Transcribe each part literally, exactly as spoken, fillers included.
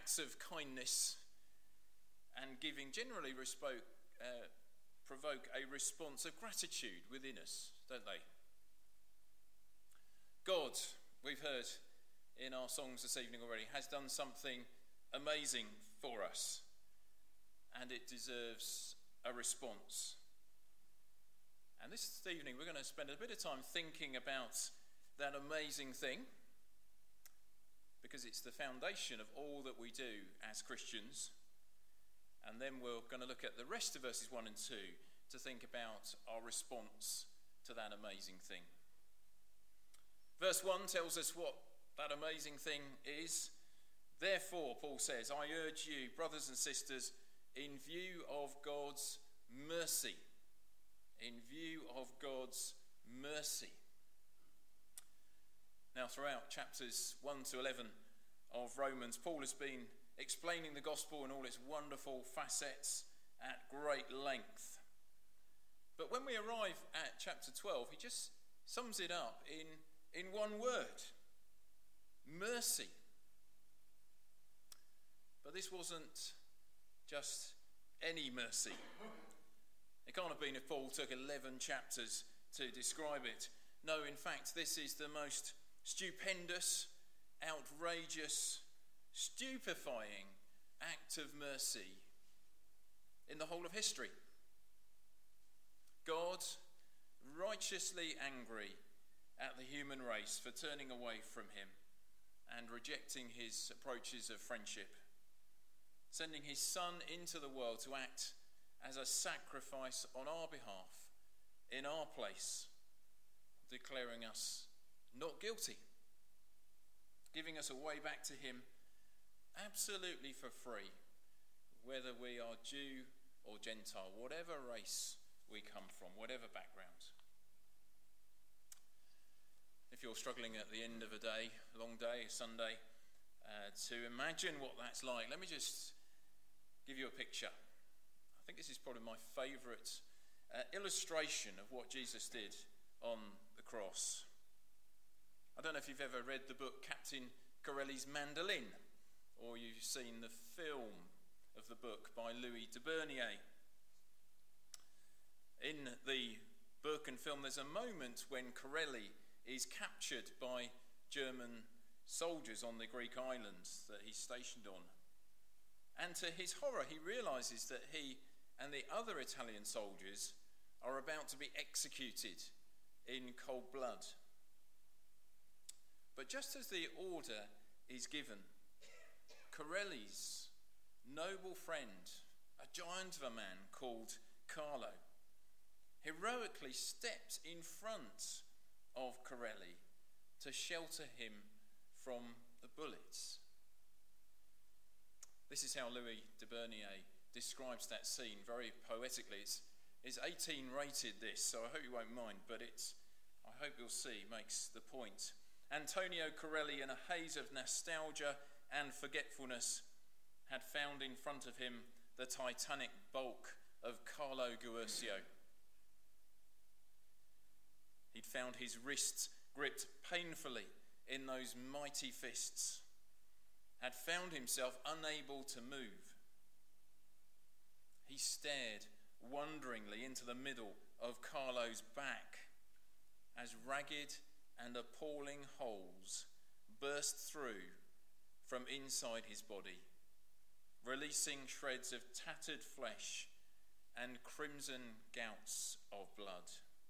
acts of kindness and giving generally respo- uh, provoke a response of gratitude within us, don't they? God, we've heard in our songs this evening already, has done something amazing for us, and it deserves a response. And this evening we're going to spend a bit of time thinking about that amazing thing, because it's the foundation of all that we do as Christians. And then we're going to look at the rest of verses one and two to think about our response to that amazing thing. Verse one tells us what that amazing thing is. Therefore, Paul says, I urge you, brothers and sisters, in view of God's mercy, in view of God's mercy. Now, throughout chapters one to eleven of Romans, Paul has been explaining the gospel and all its wonderful facets at great length. But when we arrive at chapter twelve, he just sums it up in, in one word: mercy. But this wasn't just any mercy. It can't have been if Paul took eleven chapters to describe it. No, in fact, this is the most stupendous, outrageous, stupefying act of mercy in the whole of history. God, righteously angry at the human race for turning away from him and rejecting his approaches of friendship, sending his Son into the world to act as a sacrifice on our behalf, in our place, declaring us not guilty, giving us a way back to him absolutely for free, whether we are Jew or Gentile, whatever race we come from, whatever background. If you're struggling at the end of a day, a long day, a Sunday, uh, to imagine what that's like, let me just give you a picture. I think this is probably my favourite uh, illustration of what Jesus did on the cross. I don't know if you've ever read the book Captain Corelli's Mandolin, or you've seen the film of the book by Louis de Bernier. In the book and film, there's a moment when Corelli is captured by German soldiers on the Greek islands that he's stationed on. And to his horror, he realises that he and the other Italian soldiers are about to be executed in cold blood. But just as the order is given, Corelli's noble friend, a giant of a man called Carlo, heroically steps in front of Corelli to shelter him from the bullets. This is how Louis de Bernier describes that scene very poetically. It's, it's eighteen rated, this, so I hope you won't mind, but it's, I hope you'll see, makes the point. Antonio Corelli, in a haze of nostalgia and forgetfulness, had found in front of him the titanic bulk of Carlo Guercio. He'd found his wrists gripped painfully in those mighty fists, had found himself unable to move. He stared wonderingly into the middle of Carlo's back as ragged and appalling holes burst through from inside his body, releasing shreds of tattered flesh and crimson gouts of blood.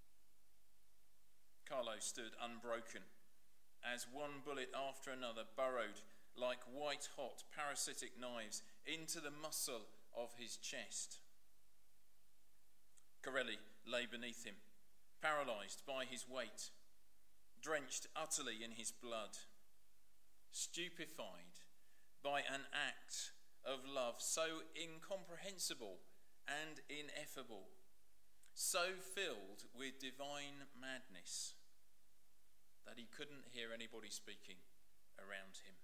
Carlo stood unbroken as one bullet after another burrowed like white-hot parasitic knives into the muscle of his chest. Corelli lay beneath him, paralysed by his weight, drenched utterly in his blood, stupefied by an act of love so incomprehensible and ineffable, so filled with divine madness that he couldn't hear anybody speaking around him.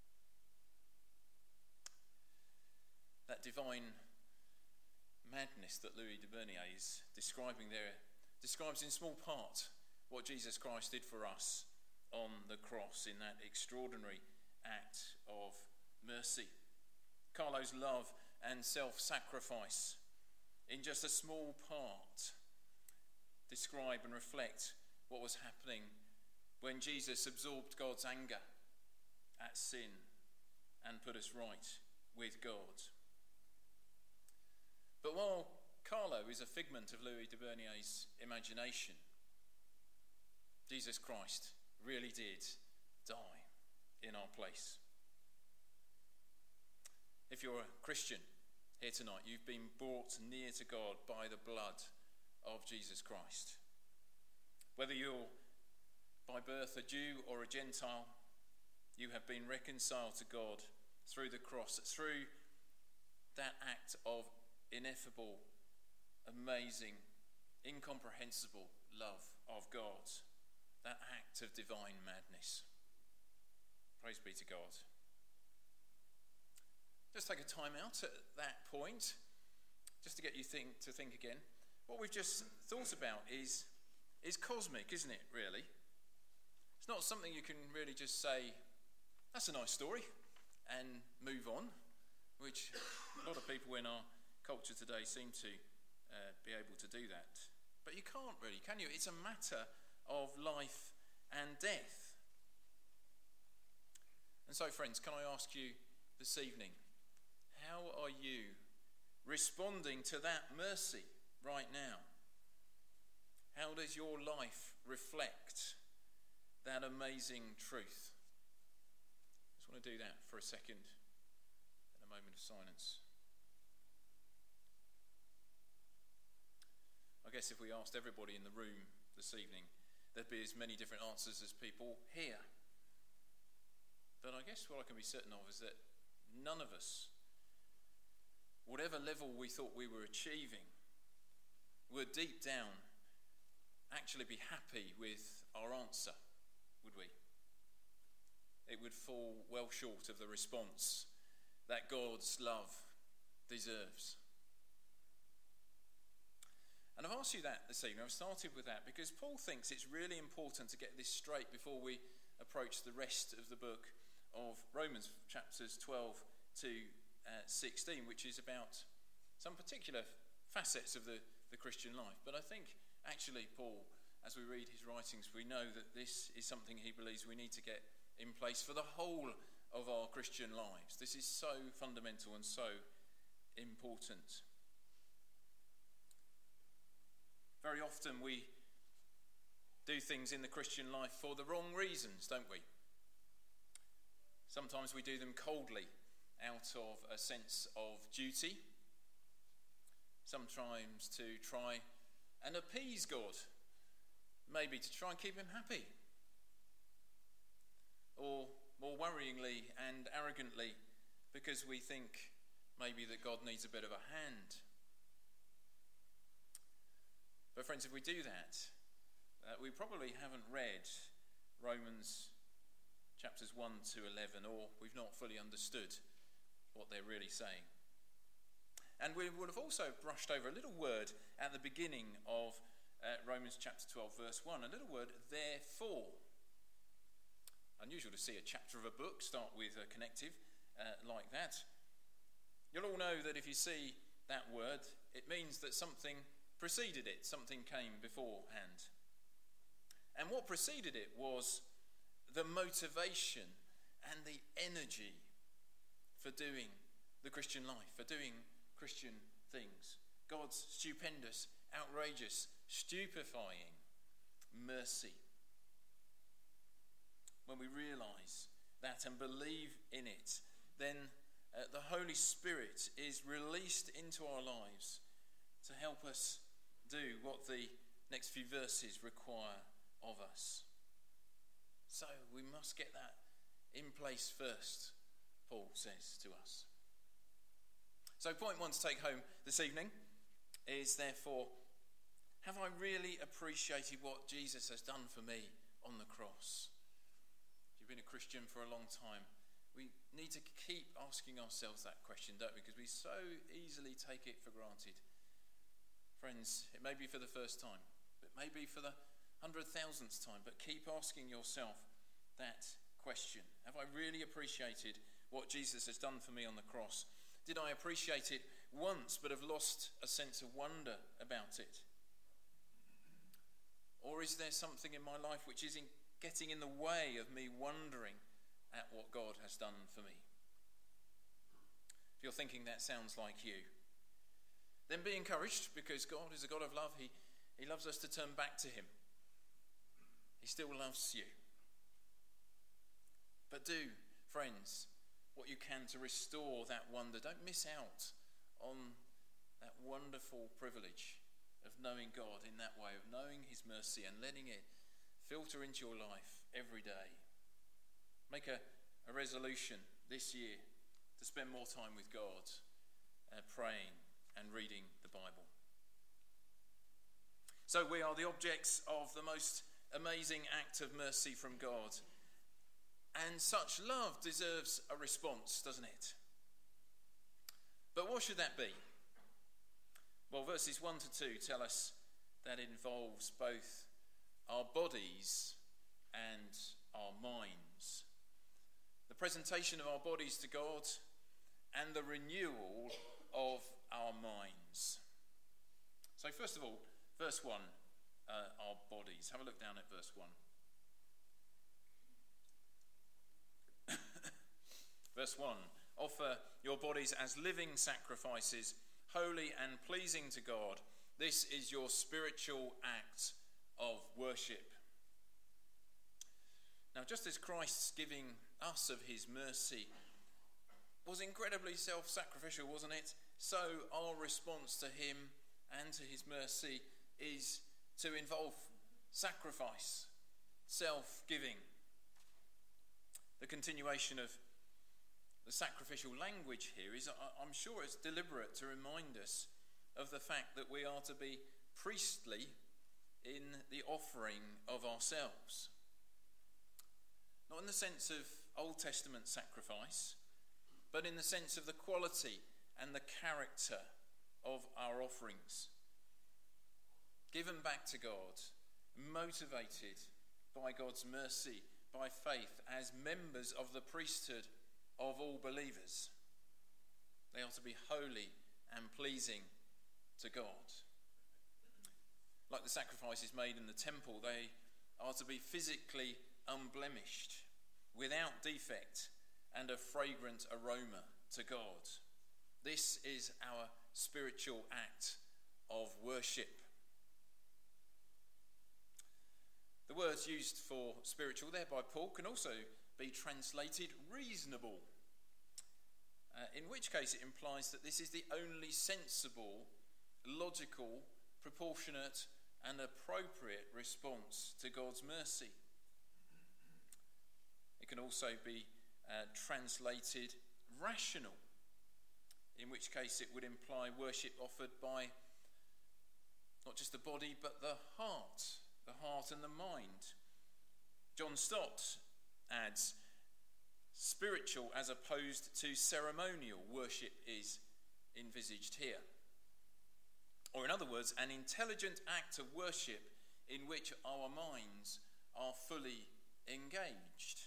That divine madness that Louis de Bernier is describing there describes in small part what Jesus Christ did for us on the cross in that extraordinary act of mercy. Carlo's love and self-sacrifice in just a small part describe and reflect what was happening when Jesus absorbed God's anger at sin and put us right with God. But while Carlo is a figment of Louis de Bernier's imagination, Jesus Christ really did die in our place. If you're a Christian here tonight, you've been brought near to God by the blood of Jesus Christ. Whether you're by birth a Jew or a Gentile, you have been reconciled to God through the cross, through that act of ineffable, amazing, incomprehensible love of God, that act of divine madness. Praise be to God. Just take a time out at that point, just to get you think, to think again. What we've just thought about is, is cosmic, isn't it, really? It's not something you can really just say, that's a nice story, and move on, which a lot of people in our culture today seem to uh, be able to do that. But you can't really, can you? It's a matter of life and death. And so, friends, can I ask you this evening, how are you responding to that mercy right now? How does your life reflect that amazing truth? I just want to do that for a second in a moment of silence. I guess if we asked everybody in the room this evening, there'd be as many different answers as people here. But I guess what I can be certain of is that none of us, whatever level we thought we were achieving, would deep down actually be happy with our answer, would we? It would fall well short of the response that God's love deserves. And I've asked you that this evening. I've started with that because Paul thinks it's really important to get this straight before we approach the rest of the book of Romans, chapters twelve to sixteen, which is about some particular facets of the, the Christian life. But I think actually Paul, as we read his writings, we know that this is something he believes we need to get in place for the whole of our Christian lives. This is so fundamental and so important. Very often we do things in the Christian life for the wrong reasons, don't we? Sometimes we do them coldly, out of a sense of duty. Sometimes to try and appease God, maybe to try and keep him happy. Or more worryingly and arrogantly, because we think maybe that God needs a bit of a hand. But friends, if we do that, uh, we probably haven't read Romans chapters one to eleven, or we've not fully understood what they're really saying. And we would have also brushed over a little word at the beginning of uh, Romans chapter twelve, verse one, a little word, therefore. Unusual to see a chapter of a book start with a connective uh, like that. You'll all know that if you see that word, it means that something preceded it, something came beforehand. And what preceded it was the motivation and the energy for doing the Christian life, for doing Christian things. God's stupendous, outrageous, stupefying mercy. When we realise that and believe in it, then uh, the Holy Spirit is released into our lives to help us do what the next few verses require of us. So we must get that in place first, Paul says to us. So point one to take home this evening is therefore, have I really appreciated what Jesus has done for me on the cross? If you've been a Christian for a long time, we need to keep asking ourselves that question, don't we? Because we so easily take it for granted. Friends, it may be for the first time, it may be for the hundred thousandth time, but keep asking yourself that question. Have I really appreciated what Jesus has done for me on the cross? Did I appreciate it once but have lost a sense of wonder about it? Or is there something in my life which is in getting in the way of me wondering at what God has done for me? If you're thinking that sounds like you, then be encouraged, because God is a God of love. He, he loves us to turn back to him. He still loves you. But do, friends, what you can to restore that wonder. Don't miss out on that wonderful privilege of knowing God in that way, of knowing his mercy and letting it filter into your life every day. Make a, a resolution this year to spend more time with God, uh, praying and reading the Bible. So we are the objects of the most amazing act of mercy from God. And such love deserves a response, doesn't it? But what should that be? Well, verses one to two tell us that it involves both our bodies and our minds. The presentation of our bodies to God and the renewal of our minds. So first of all, verse one, uh, our bodies. Have a look down at verse one. Verse one, offer your bodies as living sacrifices, holy and pleasing to God. This is your spiritual act of worship. Now, just as Christ's giving us of his mercy was incredibly self-sacrificial, wasn't it? So our response to him and to his mercy is to involve sacrifice, self-giving. The continuation of the sacrificial language here is, I'm sure it's deliberate to remind us of the fact that we are to be priestly in the offering of ourselves. Not in the sense of Old Testament sacrifice, but in the sense of the quality and the character of our offerings. Given back to God, motivated by God's mercy, by faith, as members of the priesthood of all believers. They are to be holy and pleasing to God. Like the sacrifices made in the temple, they are to be physically unblemished, without defect, and a fragrant aroma to God. This is our spiritual act of worship. The words used for spiritual there by Paul can also be translated reasonable, uh, in which case it implies that this is the only sensible, logical, proportionate and appropriate response to God's mercy. It can also be uh, translated rational, in which case it would imply worship offered by not just the body but the heart, the heart and the mind. John Stott adds, spiritual as opposed to ceremonial worship is envisaged here. Or in other words, an intelligent act of worship in which our minds are fully engaged.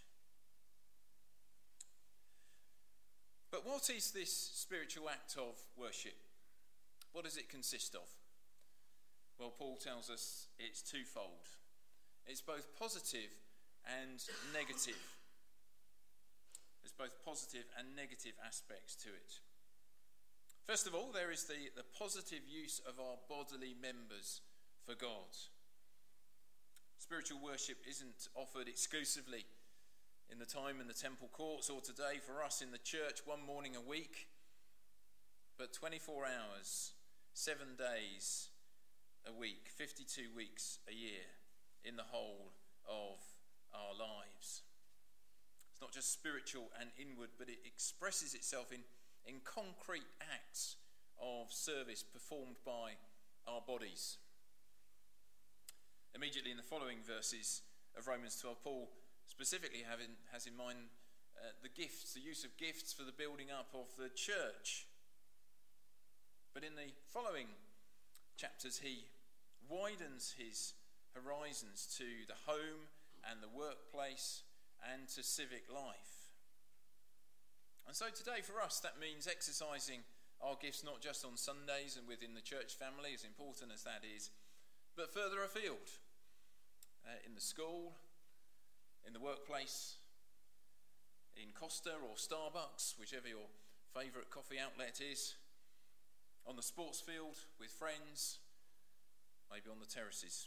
But what is this spiritual act of worship? What does it consist of? Well, Paul tells us it's twofold. It's both positive and negative. There's both positive and negative aspects to it. First of all, there is the, the positive use of our bodily members for God. Spiritual worship isn't offered exclusively in the time in the temple courts or today for us in the church one morning a week, but twenty-four hours, seven days a week, fifty-two weeks a year in the whole of our lives. It's not just spiritual and inward, but it expresses itself in, in concrete acts of service performed by our bodies. Immediately in the following verses of Romans twelve, Paul specifically having, has in mind uh, the gifts, the use of gifts for the building up of the church. But in the following chapters, he widens his horizons to the home and the workplace and to civic life. And so today for us that means exercising our gifts not just on Sundays and within the church family, as important as that is, but further afield, uh, in the school, in the workplace, in Costa or Starbucks, whichever your favourite coffee outlet is, on the sports field, with friends, maybe on the terraces.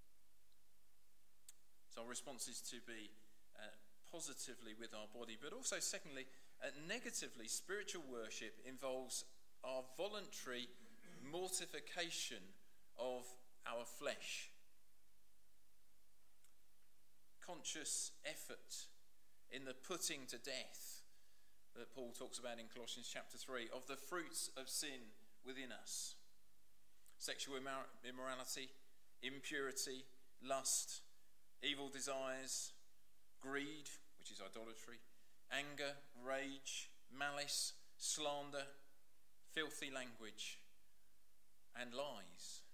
So our response is to be uh, positively with our body, but also secondly, uh, negatively, spiritual worship involves our voluntary mortification of our flesh. Conscious effort in the putting to death that Paul talks about in Colossians chapter three of the fruits of sin within us. Sexual immor- immorality, impurity, lust, evil desires, greed, which is idolatry, anger, rage, malice, slander, filthy language, and lies.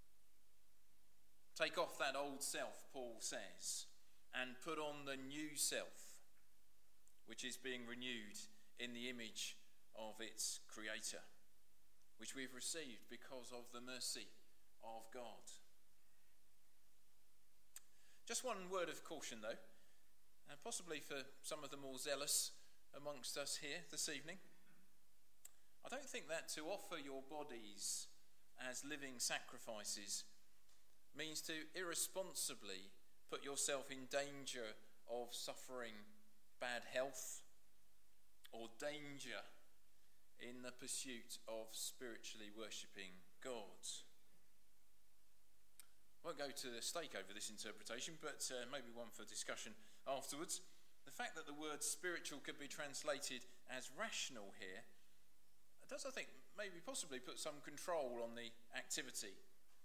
Take off that old self, Paul says, and put on the new self, which is being renewed in the image of its creator, which we've received because of the mercy of God. Just one word of caution though, and possibly for some of the more zealous amongst us here this evening. I don't think that to offer your bodies as living sacrifices means to irresponsibly put yourself in danger of suffering bad health or danger in the pursuit of spiritually worshipping God. I won't go to the stake over this interpretation, but uh, maybe one for discussion afterwards. The fact that the word spiritual could be translated as rational here does, I think, maybe possibly put some control on the activity.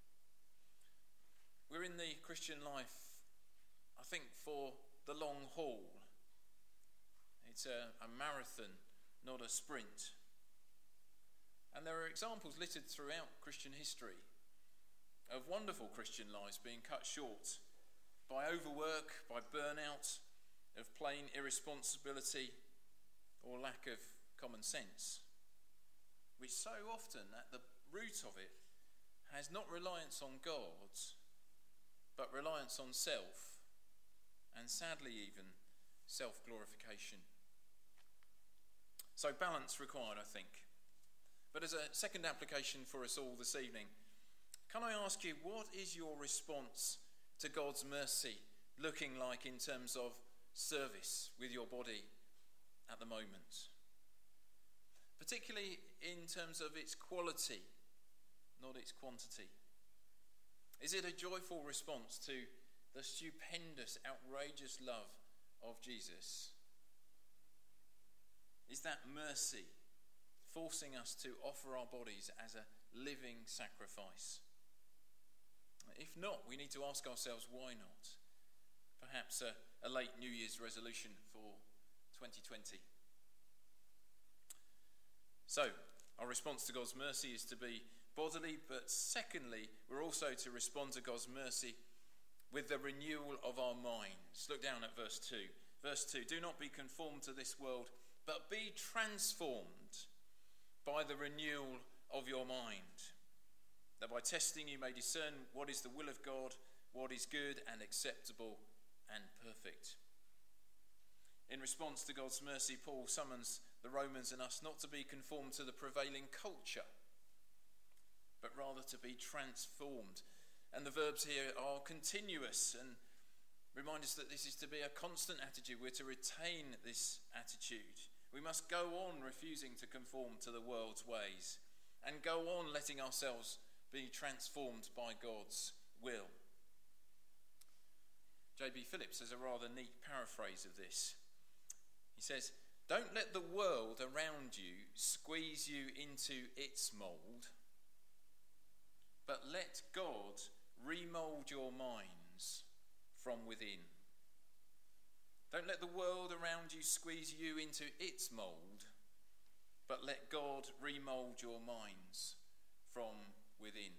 We're in the Christian life, I think, for the long haul. It's a, a marathon, not a sprint. And there are examples littered throughout Christian history of wonderful Christian lives being cut short by overwork, by burnout, of plain irresponsibility or lack of common sense, which so often at the root of it has not reliance on God, but reliance on self, and sadly even self-glorification. So balance required, I think. But as a second application for us all this evening, can I ask you, what is your response to God's mercy looking like in terms of service with your body at the moment? Particularly in terms of its quality, not its quantity. Is it a joyful response to the stupendous, outrageous love of Jesus? Is that mercy forcing us to offer our bodies as a living sacrifice? If not, we need to ask ourselves, why not? Perhaps a, a late New Year's resolution for twenty twenty. So, our response to God's mercy is to be bodily, but secondly, we're also to respond to God's mercy with the renewal of our minds. Look down at verse two. Verse two, do not be conformed to this world, but be transformed by the renewal of your mind, that by testing you may discern what is the will of God, what is good and acceptable and perfect. In response to God's mercy, Paul summons the Romans and us not to be conformed to the prevailing culture, but rather to be transformed. And the verbs here are continuous and remind us that this is to be a constant attitude. We're to retain this attitude. We must go on refusing to conform to the world's ways and go on letting ourselves be transformed by God's will. J B Phillips has a rather neat paraphrase of this. He says, don't let the world around you squeeze you into its mould, but let God remould your minds from within. Don't let the world around you squeeze you into its mould, but let God remould your minds from within.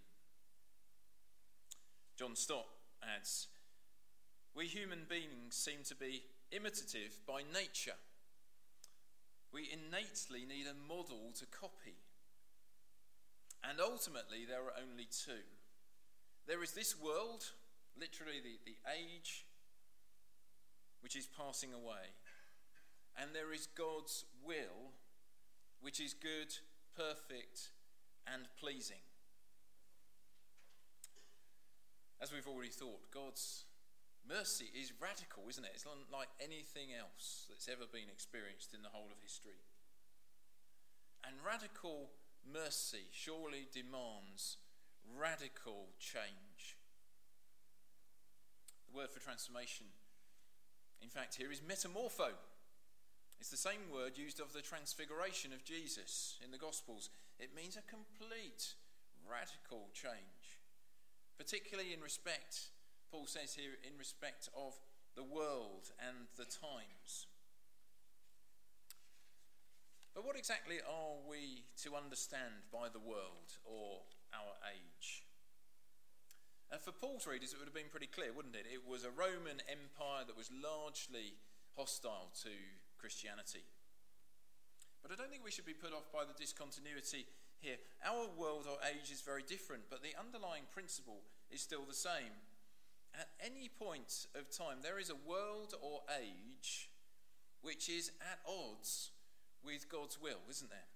John Stott adds, we human beings seem to be imitative by nature. We innately need a model to copy. And ultimately, there are only two. There is this world, literally the, the age, which is passing away. And there is God's will, which is good, perfect, and pleasing. As we've already thought, God's mercy is radical, isn't it? It's unlike anything else that's ever been experienced in the whole of history. And radical mercy surely demands radical change. The word for transformation, in fact, here is metamorpho. It's the same word used of the transfiguration of Jesus in the Gospels. It means a complete, radical change, particularly in respect, Paul says here, in respect of the world and the times. But what exactly are we to understand by the world or our age? And for Paul's readers, it would have been pretty clear, wouldn't it? It was a Roman Empire that was largely hostile to Christianity. But I don't think we should be put off by the discontinuity here. Our world or age is very different, but the underlying principle is still the same. At any point of time, there is a world or age which is at odds with God's will, isn't there?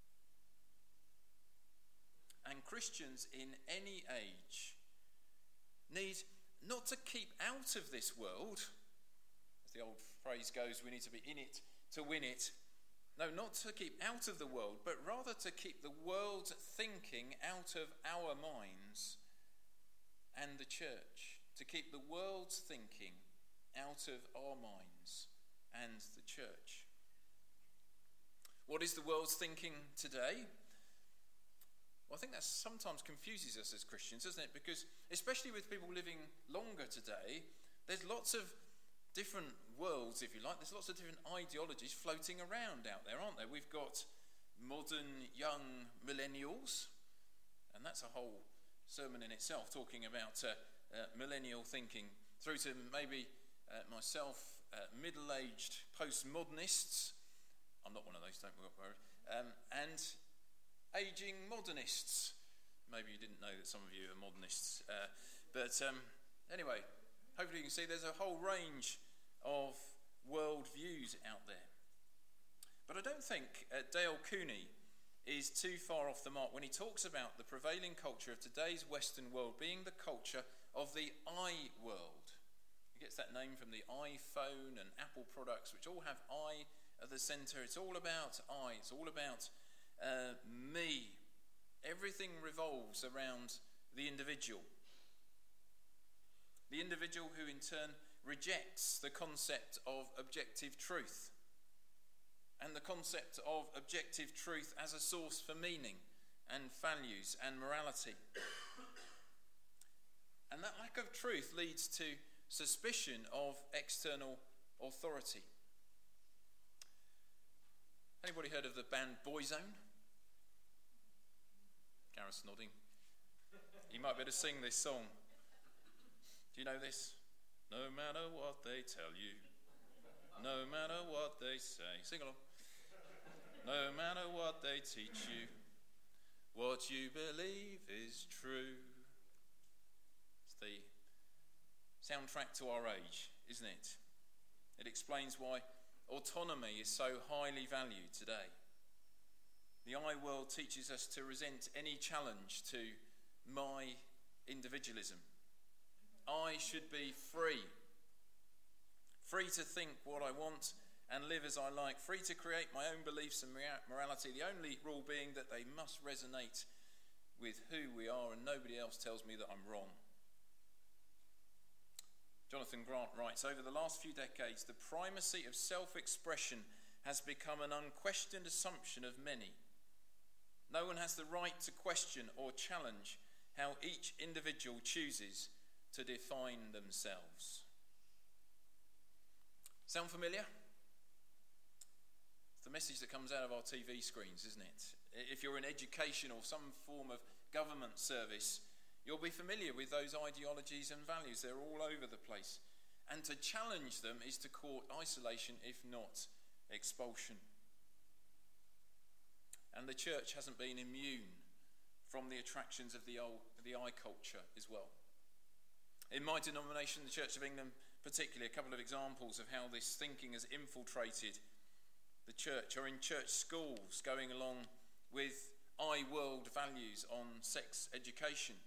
And Christians in any age need not to keep out of this world. As the old phrase goes, we need to be in it to win it. No, not to keep out of the world, but rather to keep the world's thinking out of our minds and the church. To keep the world's thinking out of our minds and the church. What is the world's thinking today? Well, I think that sometimes confuses us as Christians, doesn't it? Because especially with people living longer today, there's lots of different worlds, if you like. There's lots of different ideologies floating around out there, aren't there? We've got modern young millennials, and that's a whole sermon in itself, talking about uh, uh, millennial thinking, through to maybe uh, myself, uh, middle-aged postmodernists. I'm not one of those, don't worry. Um, and ageing modernists. Maybe you didn't know that some of you are modernists. Uh, but um, anyway, hopefully you can see there's a whole range of world views out there. But I don't think uh, Dale Cooney is too far off the mark when he talks about the prevailing culture of today's Western world being the culture of the I world. He gets that name from the iPhone and Apple products, which all have I at the centre. It's all about I. It's all about uh, me. Everything revolves around the individual. The individual who in turn rejects the concept of objective truth and the concept of objective truth as a source for meaning and values and morality. And that lack of truth leads to suspicion of external authority. Anybody heard of the band Boyzone? Gareth's nodding. You might be able to sing this song. Do you know this? No matter what they tell you, no matter what they say. Sing along. No matter what they teach you, what you believe is true. It's the soundtrack to our age, isn't it? It explains why autonomy is so highly valued today. The I world teaches us to resent any challenge to my individualism. I should be free. Free to think what I want and live as I like. Free to create my own beliefs and morality. The only rule being that they must resonate with who we are and nobody else tells me that I'm wrong. Jonathan Grant writes, over the last few decades, the primacy of self-expression has become an unquestioned assumption of many. No one has the right to question or challenge how each individual chooses to define themselves. Sound familiar? It's the message that comes out of our T V screens, isn't it? If you're in education or some form of government service, you'll be familiar with those ideologies and values. They're all over the place. And to challenge them is to court isolation, if not expulsion. And the church hasn't been immune from the attractions of the old, the eye culture as well. In my denomination, the Church of England particularly, a couple of examples of how this thinking has infiltrated the church are in church schools, going along with eye world values on sex education.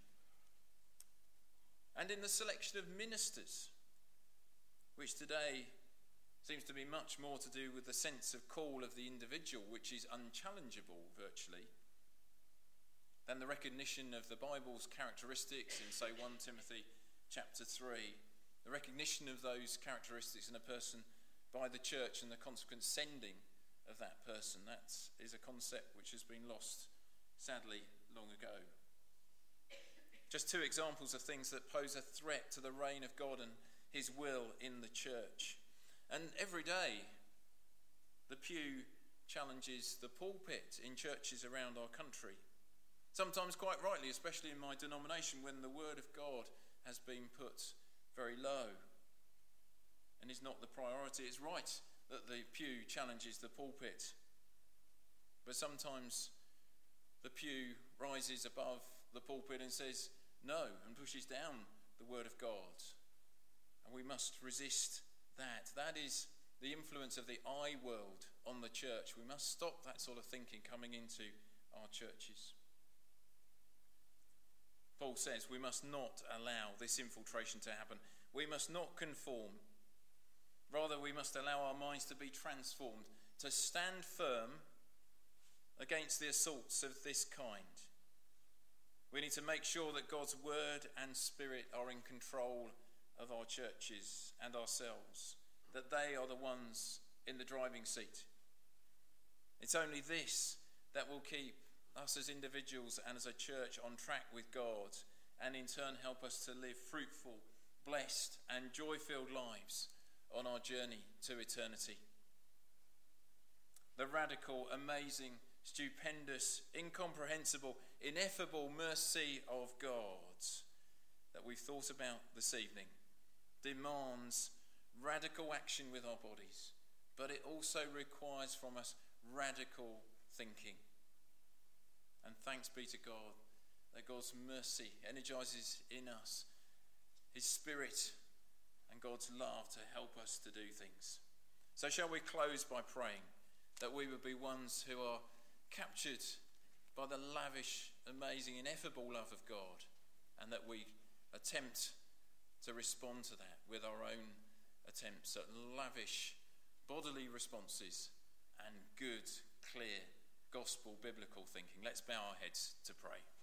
And in the selection of ministers, which today seems to be much more to do with the sense of call of the individual, which is unchallengeable virtually, than the recognition of the Bible's characteristics in, say, First Timothy chapter three, the recognition of those characteristics in a person by the church and the consequent sending of that person. That is a concept which has been lost, sadly, long ago. Just two examples of things that pose a threat to the reign of God and his will in the church. And every day, the pew challenges the pulpit in churches around our country. Sometimes quite rightly, especially in my denomination, when the word of God has been put very low and is not the priority. It's right that the pew challenges the pulpit, but sometimes the pew rises above the pulpit and says no and pushes down the word of God. And we must resist that. That is the influence of the eye world on the church. We must stop that sort of thinking coming into our churches. Paul says we must not allow this infiltration to happen. We must not conform. Rather, we must allow our minds to be transformed, to stand firm against the assaults of this kind. We need to make sure that God's word and spirit are in control of our churches and ourselves, that they are the ones in the driving seat. It's only this that will keep us as individuals and as a church on track with God, and in turn help us to live fruitful, blessed and joy-filled lives on our journey to eternity. The radical, amazing, stupendous, incomprehensible, ineffable mercy of God that we've thought about this evening demands radical action with our bodies, but it also requires from us radical thinking. And thanks be to God that God's mercy energizes in us his spirit and God's love to help us to do things. So shall we close by praying that we would be ones who are captured by the lavish, amazing, ineffable love of God, and that we attempt to respond to that with our own attempts at lavish bodily responses and good, clear, gospel, biblical thinking. Let's bow our heads to pray.